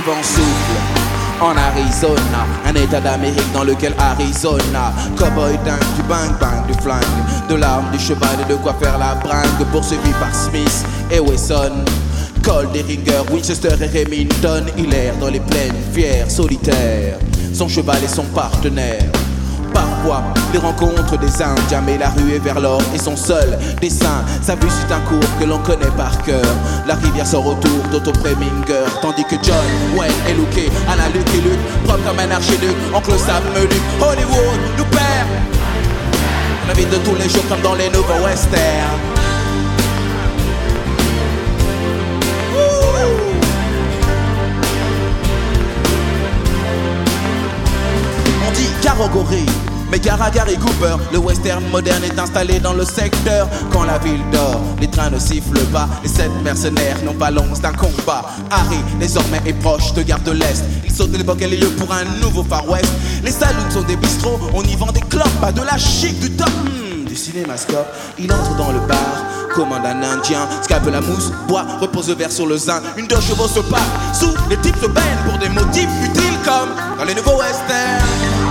vent souffle. En Arizona, un état d'Amérique dans lequel Arizona, cowboy dingue, du bang bang, du flingue, de l'arme, du cheval et de quoi faire la bringue, poursuivi par Smith et Wesson. Colt, Derringer, Winchester et Remington, il erre dans les plaines, fier, solitaire, son cheval et son partenaire. Parfois, les rencontres des Indiens, mais la rue est vers l'or et son seul dessin. Sa vue suit un cours que l'on connaît par cœur. La rivière sort autour d'Otto Preminger, tandis que John Wayne est looké à la Lucky Luke, propre comme un archiduc, oncle Sam me lutte. Hollywood nous perd la vie de tous les jours comme dans les nouveaux westerns. On dit Garogori, mais gare à Gary Cooper, le western moderne est installé dans le secteur. Quand la ville dort, les trains ne sifflent pas. Les 7 mercenaires n'ont pas l'once d'un combat. Harry, désormais, est proche de Gare de l'Est. Il saute de l'époque et les lieux pour un nouveau Far West. Les saloons sont des bistrots, on y vend des clopes, pas de la chic, du top, du cinémascope. Il entre dans le bar, commande un indien, scalpe la mousse, boit, repose le verre sur le zin. Une deux chevaux se part, sous les types se baignent pour des motifs utiles comme dans les nouveaux westerns.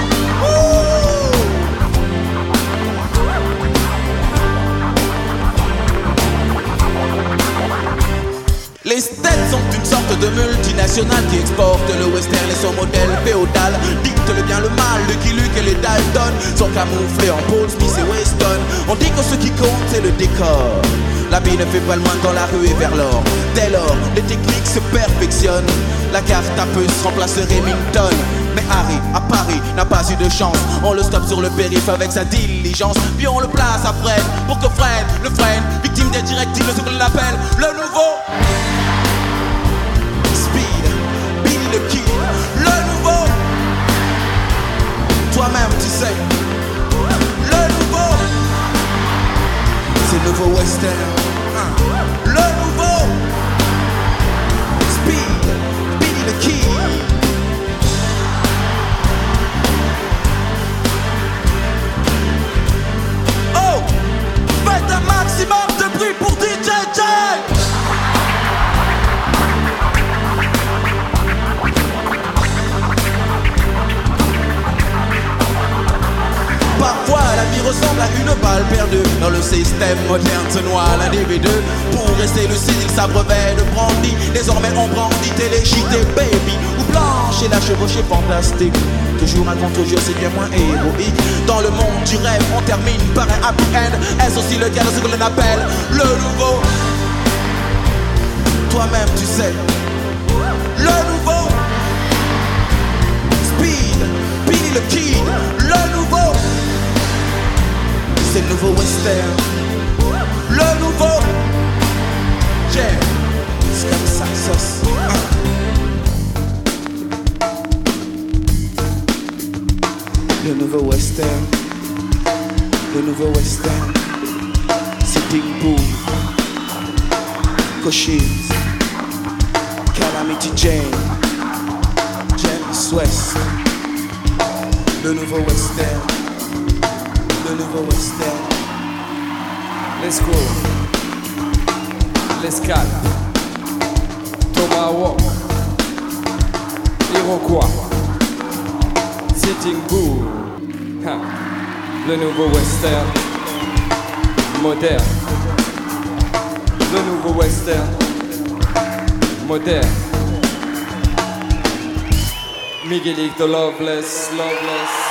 Les States sont une sorte de multinationale qui exporte le western et son modèle féodal. Dicte le bien, le mal, Lucky Luke et les Dalton sont camouflés en Paul Smith et Weston. On dit que ce qui compte c'est le décor. La vie ne fait pas le moine quand la rue est vers l'or. Dès lors, les techniques se perfectionnent. La carte à peu se remplace Remington. Mais Harry, à Paris, n'a pas eu de chance. On le stoppe sur le périph' avec sa diligence. Puis on le place à Fred, pour que Fred le freine. Victime des directives de ce que l'on appelle le nouveau Speed, Billy the Kid. Le nouveau, toi-même tu sais. Le nouveau, c'est le nouveau western. Le nouveau Speed, Billy the Kid. Faites un maximum de bruit pour DJ Jack. Parfois la vie ressemble à une balle perdue. Dans le système moderne se noie l'individu. Pour rester lucide il s'abreuvait de brandy. Désormais on brandit téléchité baby ou blanche et la chevauchée fantastique. Toujours un contre-jeu, c'est bien moins héroïque. Dans le monde du rêve, on termine par un happy end. Est-ce aussi le cas de ce que l'on appelle le nouveau? Toi-même tu sais. Le nouveau Speed, Billy the Kid. Le nouveau, c'est le nouveau western. Le nouveau Jam, c'est comme ça, sauce. Le nouveau western, le nouveau western, Sitting Bull, Cochise, Calamity Jane, James West. Le nouveau western, le nouveau western. Let's go. L'escale, Tomahawk, Iroquois, Sitting Bull. Le nouveau western moderne. Le nouveau western moderne. Miguelito Loveless, Loveless.